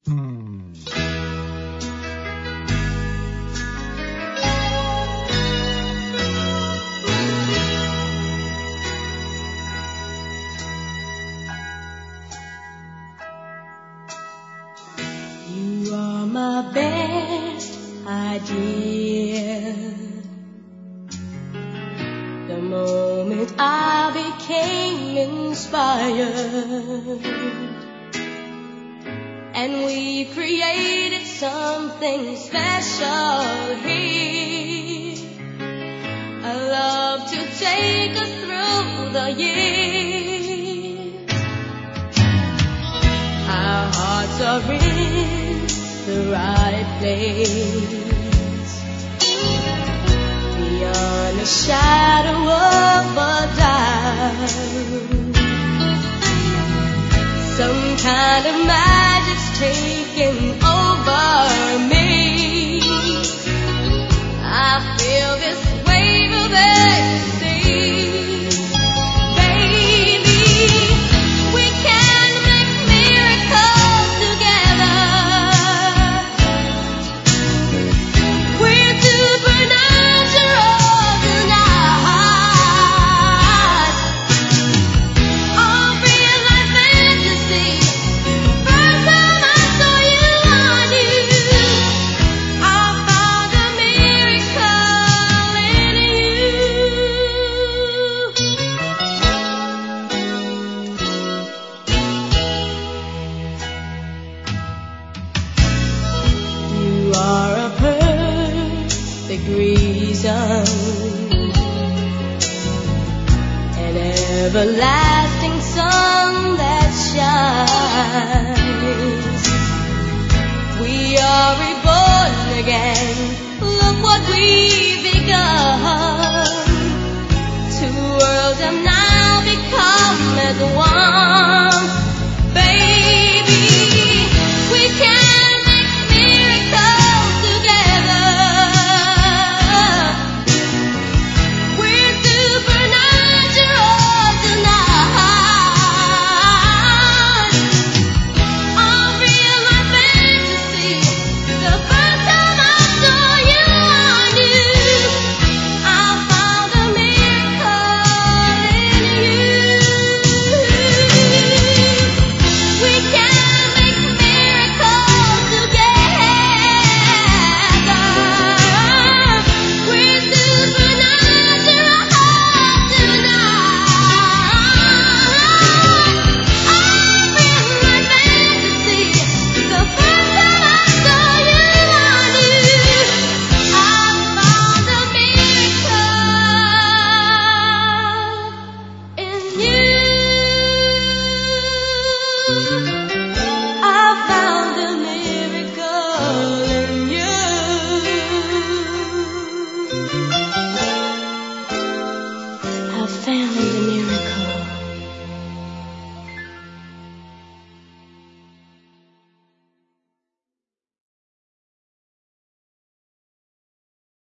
You are my best idea. The moment I became inspired, and we created something special here. A love to take us through the years. Our hearts are in the right place, beyond a shadow of a doubt. Some kind of magic's taking over me. I feel this wave of ecstasy. Baby, we can make miracles together. We're supernatural tonight. All real life fantasy. First time I saw you, I knew I found a miracle in you. You are a perfect reason, an everlasting sun that shines. We are reborn again. Look what we've begun. Two worlds have now become as one.